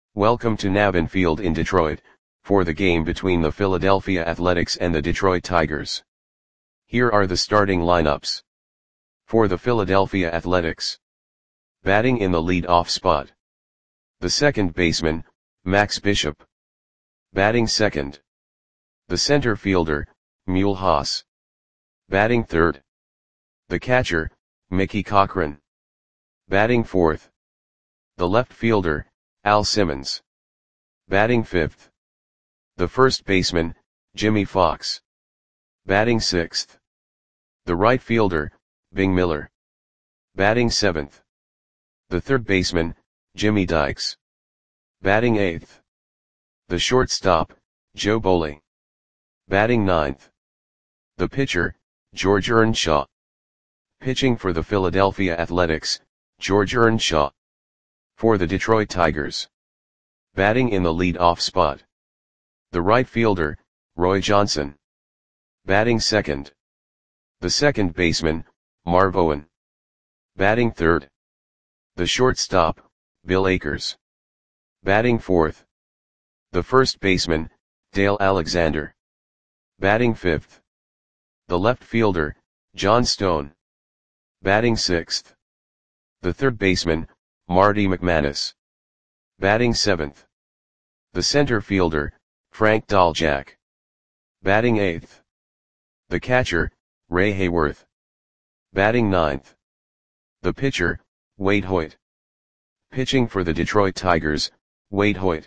Welcome to Navin Field in Detroit, for the game between the Philadelphia Athletics and the Detroit Tigers. Here are the starting lineups. For the Philadelphia Athletics. Batting in the lead-off spot. The second baseman, Max Bishop. Batting second. The center fielder, Mule Haas. Batting third. The catcher, Mickey Cochrane. Batting fourth. The left fielder, Al Simmons. Batting fifth. The first baseman, Jimmy Fox. Batting sixth. The right fielder, Bing Miller. Batting seventh. The third baseman, Jimmy Dykes. Batting eighth. The shortstop, Joe Boley. Batting ninth. The pitcher, George Earnshaw. Pitching for the Philadelphia Athletics, George Earnshaw. For the Detroit Tigers. Batting in the lead-off spot. The right fielder, Roy Johnson. Batting second. The second baseman, Marv Owen. Batting third. The shortstop, Bill Akers. Batting fourth. The first baseman, Dale Alexander. Batting fifth. The left fielder, John Stone. Batting sixth. The third baseman, Marty McManus. Batting seventh. The center fielder, Frank Doljack. Batting eighth. The catcher, Ray Hayworth. Batting ninth. The pitcher, Wade Hoyt. Pitching for the Detroit Tigers, Wade Hoyt.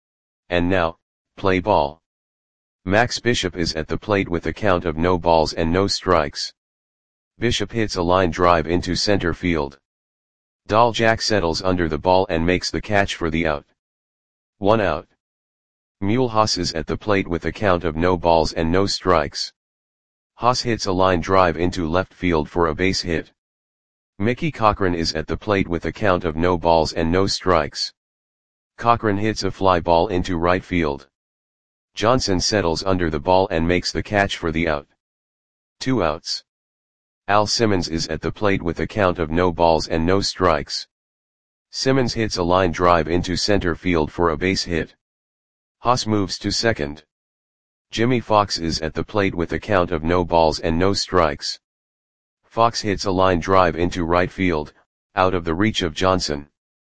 And now, play ball. Max Bishop is at the plate with a count of no balls and no strikes. Bishop hits a line drive into center field. Doljack settles under the ball and makes the catch for the out. 1 out. Mule Haas is at the plate with a count of no balls and no strikes. Haas hits a line drive into left field for a base hit. Mickey Cochrane is at the plate with a count of no balls and no strikes. Cochrane hits a fly ball into right field. Johnson settles under the ball and makes the catch for the out. 2 outs. Al Simmons is at the plate with a count of no balls and no strikes. Simmons hits a line drive into center field for a base hit. Haas moves to second. Jimmy Fox is at the plate with a count of no balls and no strikes. Fox hits a line drive into right field, out of the reach of Johnson.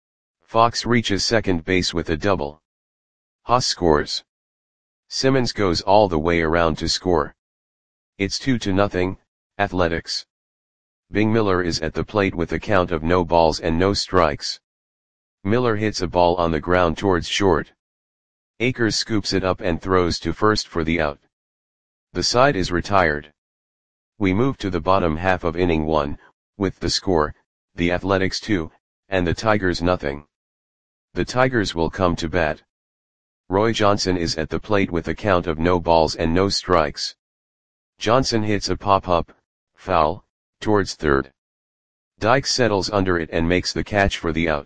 Fox reaches second base with a double. Haas scores. Simmons goes all the way around to score. It's 2-0, Athletics. Bing Miller is at the plate with a count of no balls and no strikes. Miller hits a ball on the ground towards short. Akers scoops it up and throws to first for the out. The side is retired. We move to the bottom half of inning 1, with the score, the Athletics 2, and the Tigers nothing. The Tigers will come to bat. Roy Johnson is at the plate with a count of no balls and no strikes. Johnson hits a pop-up, foul, towards third. Dykes settles under it and makes the catch for the out.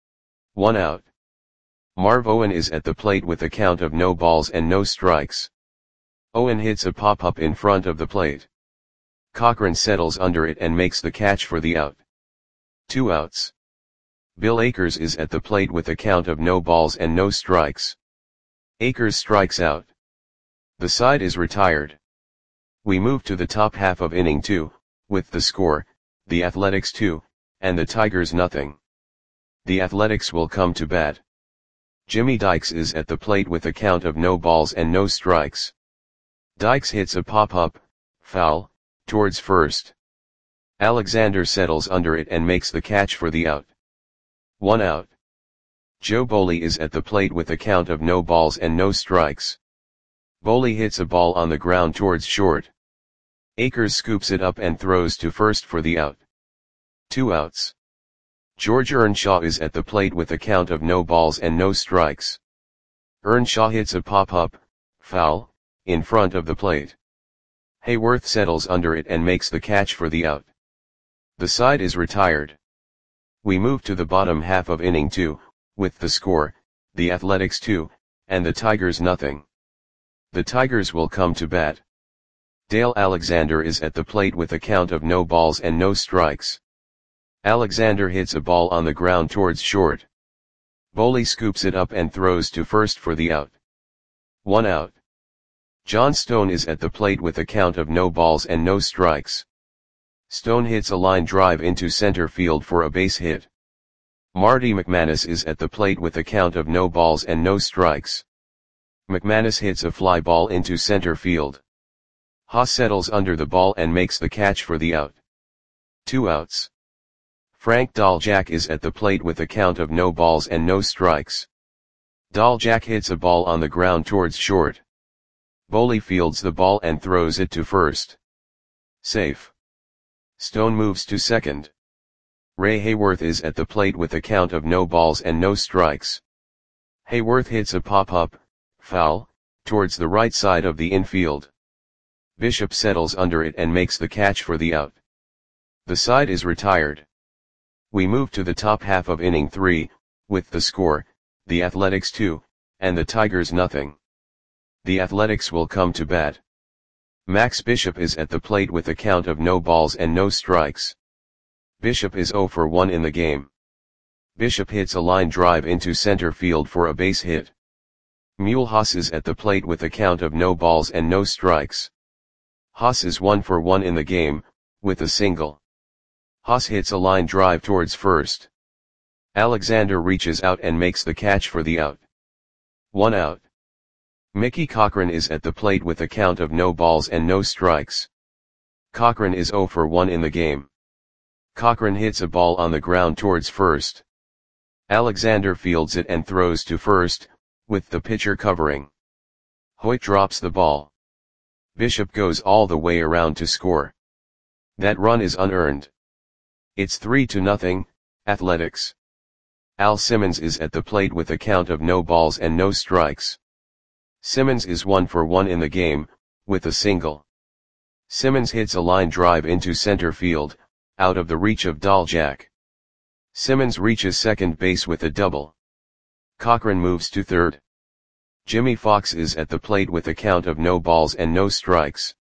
1 out. Marv Owen is at the plate with a count of no balls and no strikes. Owen hits a pop-up in front of the plate. Cochrane settles under it and makes the catch for the out. 2 outs. Bill Akers is at the plate with a count of no balls and no strikes. Akers strikes out. The side is retired. We move to the top half of inning 2, with the score, the Athletics 2, and the Tigers nothing. The Athletics will come to bat. Jimmy Dykes is at the plate with a count of no balls and no strikes. Dykes hits a pop-up, foul, towards first. Alexander settles under it and makes the catch for the out. 1 out. Joe Boley is at the plate with a count of no balls and no strikes. Boley hits a ball on the ground towards short. Akers scoops it up and throws to first for the out. 2 outs. George Earnshaw is at the plate with a count of no balls and no strikes. Earnshaw hits a pop-up, foul, in front of the plate. Hayworth settles under it and makes the catch for the out. The side is retired. We move to the bottom half of inning 2, with the score, the Athletics 2, and the Tigers nothing. The Tigers will come to bat. Dale Alexander is at the plate with a count of no balls and no strikes. Alexander hits a ball on the ground towards short. Boley scoops it up and throws to first for the out. 1 out. John Stone is at the plate with a count of no balls and no strikes. Stone hits a line drive into center field for a base hit. Marty McManus is at the plate with a count of no balls and no strikes. McManus hits a fly ball into center field. Haas settles under the ball and makes the catch for the out. 2 outs. Frank Dahljack is at the plate with a count of no balls and no strikes. Dahljack hits a ball on the ground towards short. Boley fields the ball and throws it to first. Safe. Stone moves to second. Ray Hayworth is at the plate with a count of no balls and no strikes. Hayworth hits a pop-up, foul, towards the right side of the infield. Bishop settles under it and makes the catch for the out. The side is retired. We move to the top half of inning 3, with the score, the Athletics 2, and the Tigers nothing. The Athletics will come to bat. Max Bishop is at the plate with a count of no balls and no strikes. Bishop is 0 for 1 in the game. Bishop hits a line drive into center field for a base hit. Mule Haas is at the plate with a count of no balls and no strikes. Haas is 1 for 1 in the game, with a single. Haas hits a line drive towards first. Alexander reaches out and makes the catch for the out. 1 out. Mickey Cochran is at the plate with a count of no balls and no strikes. Cochran is 0 for 1 in the game. Cochran hits a ball on the ground towards first. Alexander fields it and throws to first, with the pitcher covering. Hoyt drops the ball. Bishop goes all the way around to score. That run is unearned. It's 3-0, Athletics. Al Simmons is at the plate with a count of no balls and no strikes. Simmons is 1 for 1 in the game, with a single. Simmons hits a line drive into center field, out of the reach of Dahljack. Simmons reaches second base with a double. Cochran moves to third. Jimmy Fox is at the plate with a count of no balls and no strikes.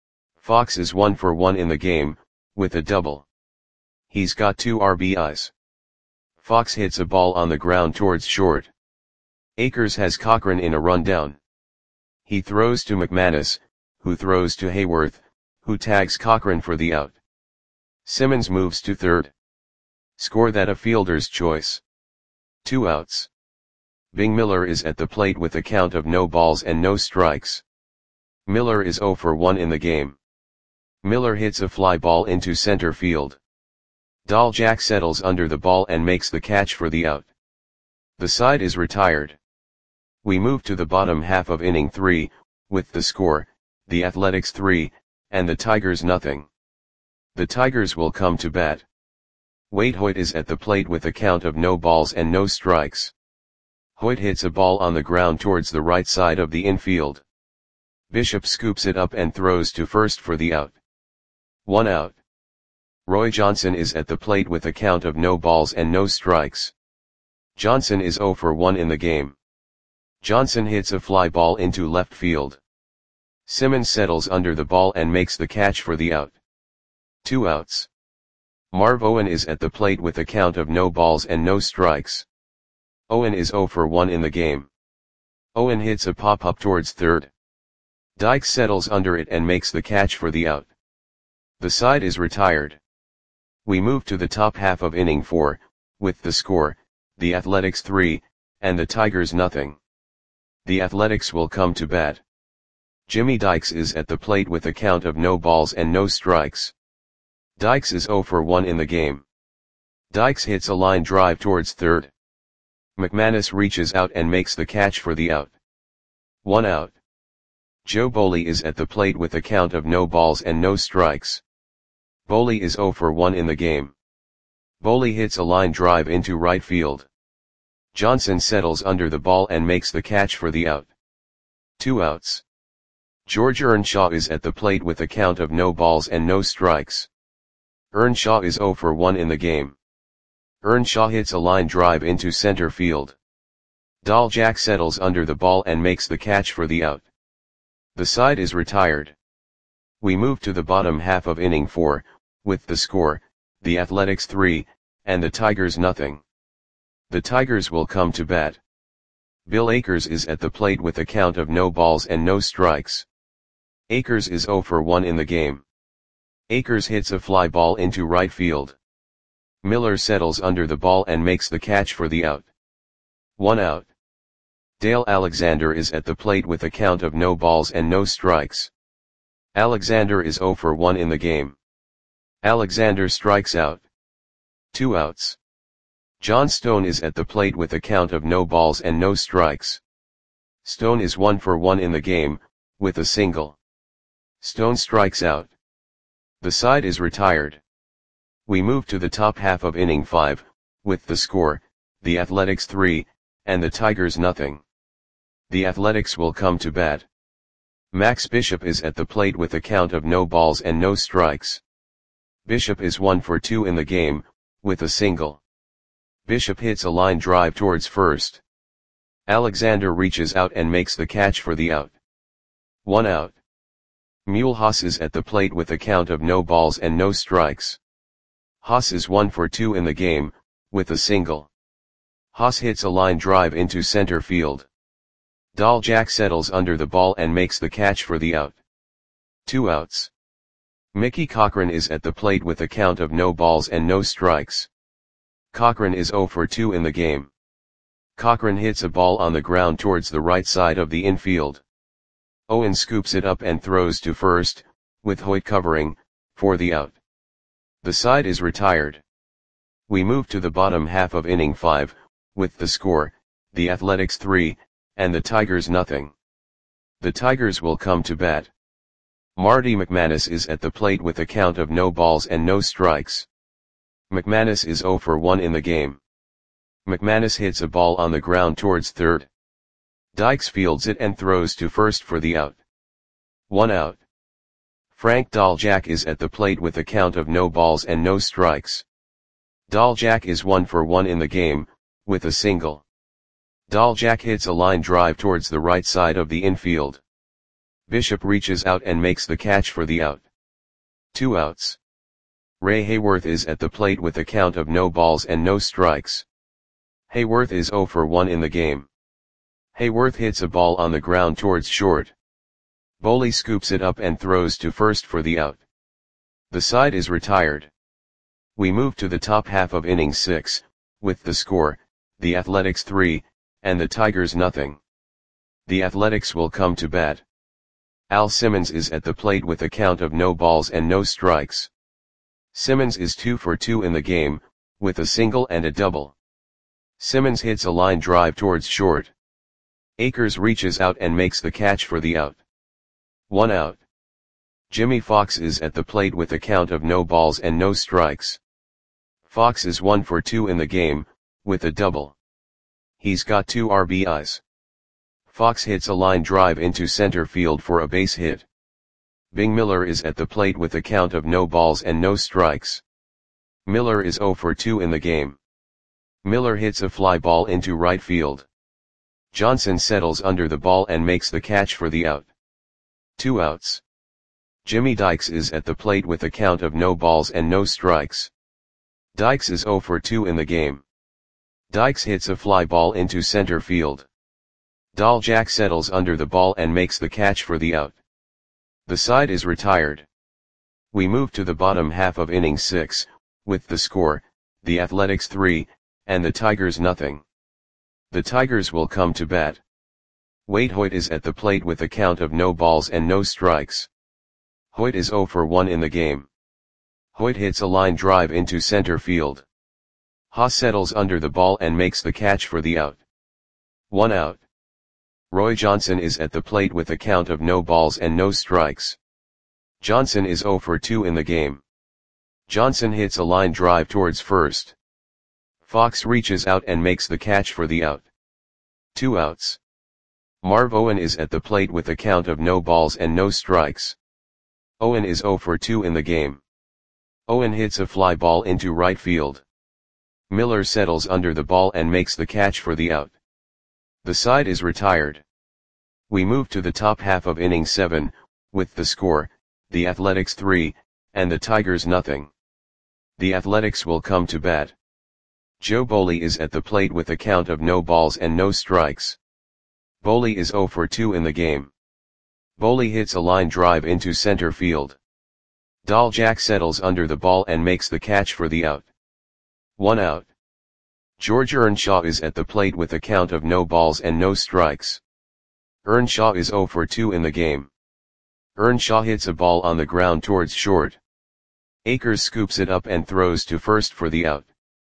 Fox is 1 for 1 in the game, with a double. He's got 2 RBIs. Fox hits a ball on the ground towards short. Akers has Cochran in a rundown. He throws to McManus, who throws to Hayworth, who tags Cochran for the out. Simmons moves to third. Score that a fielder's choice. 2 outs. Bing Miller is at the plate with a count of no balls and no strikes. Miller is 0 for 1 in the game. Miller hits a fly ball into center field. Dahljack settles under the ball and makes the catch for the out. The side is retired. We move to the bottom half of inning 3, with the score, the Athletics 3, and the Tigers nothing. The Tigers will come to bat. Wade Hoyt is at the plate with a count of no balls and no strikes. Hoyt hits a ball on the ground towards the right side of the infield. Bishop scoops it up and throws to first for the out. 1 out. Roy Johnson is at the plate with a count of no balls and no strikes. Johnson is 0 for 1 in the game. Johnson hits a fly ball into left field. Simmons settles under the ball and makes the catch for the out. 2 outs. Marv Owen is at the plate with a count of no balls and no strikes. Owen is 0 for 1 in the game. Owen hits a pop-up towards third. Dykes settles under it and makes the catch for the out. The side is retired. We move to the top half of inning 4, with the score, the Athletics 3, and the Tigers nothing. The Athletics will come to bat. Jimmy Dykes is at the plate with a count of no balls and no strikes. Dykes is 0 for 1 in the game. Dykes hits a line drive towards third. McManus reaches out and makes the catch for the out. 1 out. Joe Boley is at the plate with a count of no balls and no strikes. Boley is 0 for 1 in the game. Boley hits a line drive into right field. Johnson settles under the ball and makes the catch for the out. 2 outs. George Earnshaw is at the plate with a count of no balls and no strikes. Earnshaw is 0 for 1 in the game. Earnshaw hits a line drive into center field. Dahljack settles under the ball and makes the catch for the out. The side is retired. We move to the bottom half of inning 4, with the score, the Athletics 3, and the Tigers nothing. The Tigers will come to bat. Bill Akers is at the plate with a count of no balls and no strikes. Akers is 0 for 1 in the game. Akers hits a fly ball into right field. Miller settles under the ball and makes the catch for the out. 1 out. Dale Alexander is at the plate with a count of no balls and no strikes. Alexander is 0 for 1 in the game. Alexander strikes out. 2 outs. John Stone is at the plate with a count of no balls and no strikes. Stone is 1 for 1 in the game, with a single. Stone strikes out. The side is retired. We move to the top half of inning 5, with the score, the Athletics 3, and the Tigers nothing. The Athletics will come to bat. Max Bishop is at the plate with a count of no balls and no strikes. Bishop is 1 for 2 in the game, with a single. Bishop hits a line drive towards first. Alexander reaches out and makes the catch for the out. 1 out. Mulhouse is at the plate with a count of no balls and no strikes. Haas is 1 for 2 in the game, with a single. Haas hits a line drive into center field. Dahljack settles under the ball and makes the catch for the out. 2 outs. Mickey Cochrane is at the plate with a count of no balls and no strikes. Cochrane is 0 for 2 in the game. Cochrane hits a ball on the ground towards the right side of the infield. Owen scoops it up and throws to first, with Hoyt covering, for the out. The side is retired. We move to the bottom half of inning 5, with the score, the Athletics 3, and the Tigers nothing. The Tigers will come to bat. Marty McManus is at the plate with a count of no balls and no strikes. McManus is 0 for 1 in the game. McManus hits a ball on the ground towards third. Dykes fields it and throws to first for the out. 1 out. Frank Dahljack is at the plate with a count of no balls and no strikes. Dahljack is 1 for 1 in the game, with a single. Dahljack hits a line drive towards the right side of the infield. Bishop reaches out and makes the catch for the out. 2 outs. Ray Hayworth is at the plate with a count of no balls and no strikes. Hayworth is 0 for 1 in the game. Hayworth hits a ball on the ground towards short. Boley scoops it up and throws to first for the out. The side is retired. We move to the top half of inning 6, with the score, the Athletics 3, and the Tigers nothing. The Athletics will come to bat. Al Simmons is at the plate with a count of no balls and no strikes. Simmons is 2 for 2 in the game, with a single and a double. Simmons hits a line drive towards short. Akers reaches out and makes the catch for the out. 1 out. Jimmy Fox is at the plate with a count of no balls and no strikes. Fox is 1 for 2 in the game, with a double. He's got 2 RBIs. Fox hits a line drive into center field for a base hit. Bing Miller is at the plate with a count of no balls and no strikes. Miller is 0 for 2 in the game. Miller hits a fly ball into right field. Johnson settles under the ball and makes the catch for the out. 2 outs. Jimmy Dykes is at the plate with a count of no balls and no strikes. Dykes is 0 for 2 in the game. Dykes hits a fly ball into center field. Dahljack settles under the ball and makes the catch for the out. The side is retired. We move to the bottom half of inning 6, with the score, the Athletics 3, and the Tigers nothing. The Tigers will come to bat. Wade Hoyt is at the plate with a count of no balls and no strikes. Hoyt is 0 for 1 in the game. Hoyt hits a line drive into center field. Haas settles under the ball and makes the catch for the out. 1 out. Roy Johnson is at the plate with a count of no balls and no strikes. Johnson is 0 for 2 in the game. Johnson hits a line drive towards first. Fox reaches out and makes the catch for the out. 2 outs. Marv Owen is at the plate with a count of no balls and no strikes. Owen is 0 for 2 in the game. Owen hits a fly ball into right field. Miller settles under the ball and makes the catch for the out. The side is retired. We move to the top half of inning 7, with the score, the Athletics 3, and the Tigers nothing. The Athletics will come to bat. Joe Boley is at the plate with a count of no balls and no strikes. Boley is 0 for 2 in the game. Boley hits a line drive into center field. Daljak settles under the ball and makes the catch for the out. 1 out. George Earnshaw is at the plate with a count of no balls and no strikes. Earnshaw is 0 for 2 in the game. Earnshaw hits a ball on the ground towards short. Akers scoops it up and throws to first for the out.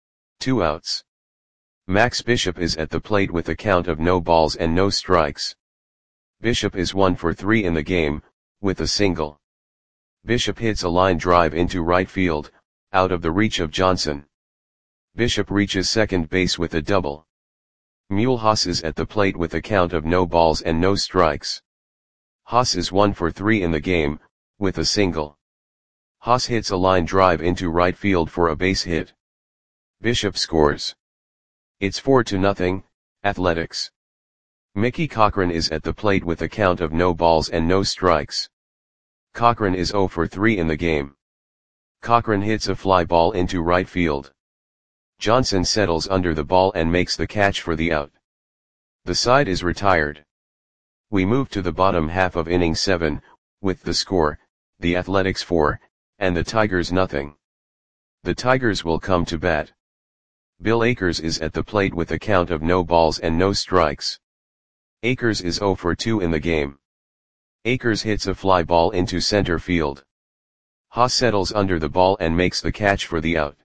2 outs. Max Bishop is at the plate with a count of no balls and no strikes. Bishop is 1 for 3 in the game, with a single. Bishop hits a line drive into right field, out of the reach of Johnson. Bishop reaches second base with a double. Mulhouse is at the plate with a count of no balls and no strikes. Haas is 1 for 3 in the game, with a single. Haas hits a line drive into right field for a base hit. Bishop scores. It's 4-0, Athletics. Mickey Cochran is at the plate with a count of no balls and no strikes. Cochran is 0 for 3 in the game. Cochran hits a fly ball into right field. Johnson settles under the ball and makes the catch for the out. The side is retired. We move to the bottom half of inning 7, with the score, the Athletics 4, and the Tigers 0. The Tigers will come to bat. Bill Akers is at the plate with a count of no balls and no strikes. Akers is 0 for 2 in the game. Akers hits a fly ball into center field. Haas settles under the ball and makes the catch for the out.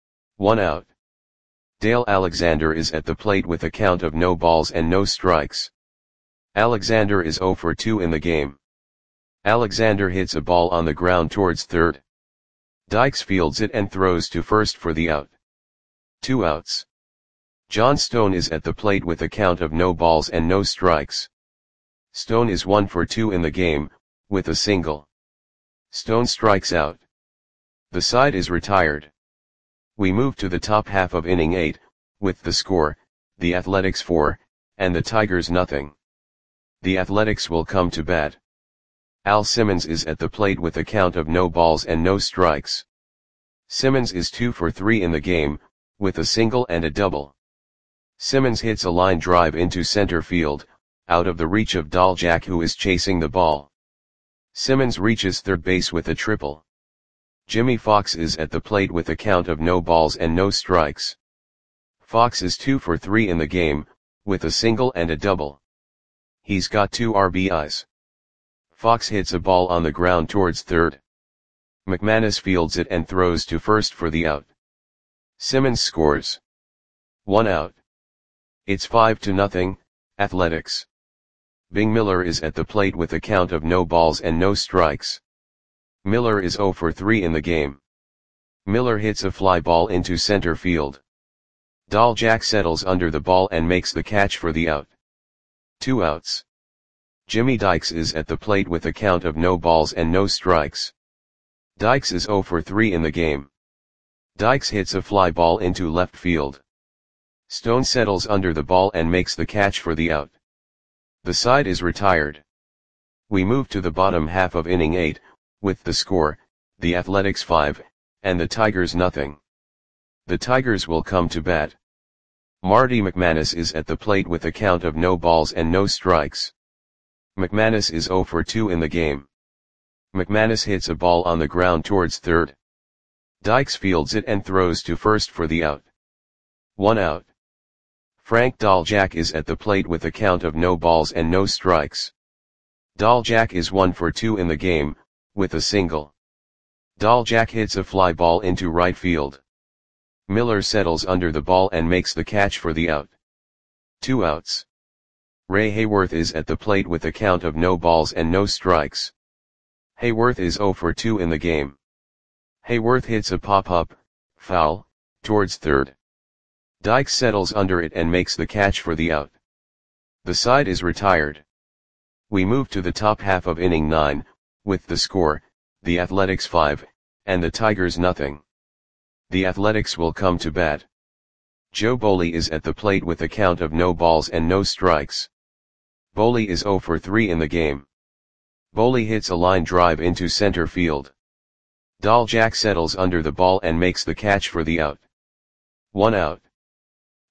1 out. Dale Alexander is at the plate with a count of no balls and no strikes. Alexander is 0 for 2 in the game. Alexander hits a ball on the ground towards third. Dykes fields it and throws to first for the out. 2 outs. John Stone is at the plate with a count of no balls and no strikes. Stone is 1 for 2 in the game, with a single. Stone strikes out. The side is retired. We move to the top half of inning 8, with the score, the Athletics 4, and the Tigers 0. The Athletics will come to bat. Al Simmons is at the plate with a count of no balls and no strikes. Simmons is 2 for 3 in the game, with a single and a double. Simmons hits a line drive into center field, out of the reach of Daljak, who is chasing the ball. Simmons reaches third base with a triple. Jimmy Fox is at the plate with a count of no balls and no strikes. Fox is 2 for 3 in the game, with a single and a double. He's got 2 RBIs. Fox hits a ball on the ground towards third. McManus fields it and throws to first for the out. Simmons scores. 1 out. It's 5-0, Athletics. Bing Miller is at the plate with a count of no balls and no strikes. Miller is 0 for 3 in the game. Miller hits a fly ball into center field. Daljak settles under the ball and makes the catch for the out. 2 outs. Jimmy Dykes is at the plate with a count of no balls and no strikes. Dykes is 0 for 3 in the game. Dykes hits a fly ball into left field. Stone settles under the ball and makes the catch for the out. The side is retired. We move to the bottom half of inning 8, with the score, the Athletics 5, and the Tigers 0. The Tigers will come to bat. Marty McManus is at the plate with a count of no balls and no strikes. McManus is 0 for 2 in the game. McManus hits a ball on the ground towards third. Dykes fields it and throws to first for the out. 1 out. Frank Daljak is at the plate with a count of no balls and no strikes. Daljak is 1 for 2 in the game, with a single. Daljak hits a fly ball into right field. Miller settles under the ball and makes the catch for the out. 2 outs. Ray Hayworth is at the plate with a count of no balls and no strikes. Hayworth is 0 for 2 in the game. Hayworth hits a pop-up, foul, towards third. Dykes settles under it and makes the catch for the out. The side is retired. We move to the top half of inning 9, with the score, the Athletics 5, and the Tigers 0. The Athletics will come to bat. Joe Boley is at the plate with a count of no balls and no strikes. Boley is 0 for 3 in the game. Boley hits a line drive into center field. Daljak settles under the ball and makes the catch for the out. 1 out.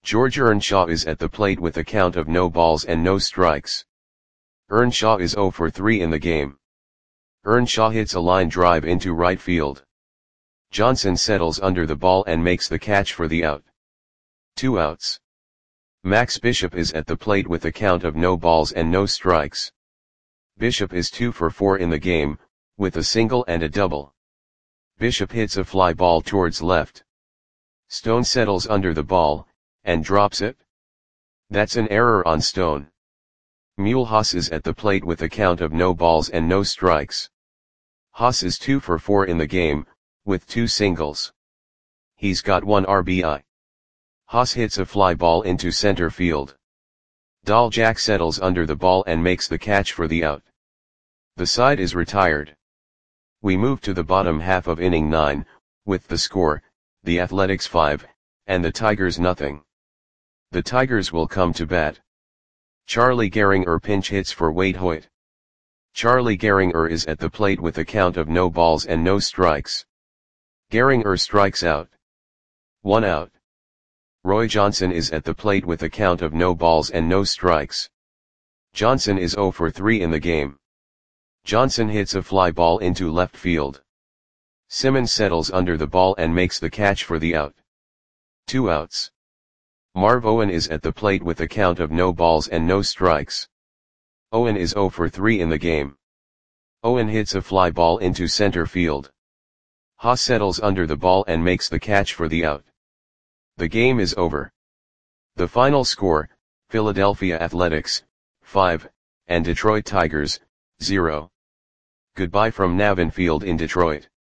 George Earnshaw is at the plate with a count of no balls and no strikes. Earnshaw is 0 for 3 in the game. Earnshaw hits a line drive into right field. Johnson settles under the ball and makes the catch for the out. 2 outs. Max Bishop is at the plate with a count of no balls and no strikes. Bishop is 2 for 4 in the game, with a single and a double. Bishop hits a fly ball towards left. Stone settles under the ball, and drops it. That's an error on Stone. Mulhouse is at the plate with a count of no balls and no strikes. Haas is 2 for 4 in the game, with 2 singles. He's got 1 RBI. Haas hits a fly ball into center field. Dahljack settles under the ball and makes the catch for the out. The side is retired. We move to the bottom half of inning 9, with the score, the Athletics 5, and the Tigers nothing. The Tigers will come to bat. Charlie Gehringer pinch hits for Wade Hoyt. Charlie Gehringer is at the plate with a count of no balls and no strikes. Gehringer strikes out. 1 out. Roy Johnson is at the plate with a count of no balls and no strikes. Johnson is 0 for 3 in the game. Johnson hits a fly ball into left field. Simmons settles under the ball and makes the catch for the out. 2 outs. Marv Owen is at the plate with a count of no balls and no strikes. Owen is 0 for 3 in the game. Owen hits a fly ball into center field. Haas settles under the ball and makes the catch for the out. The game is over. The final score, Philadelphia Athletics, 5, and Detroit Tigers, 0. Goodbye from Navin Field in Detroit.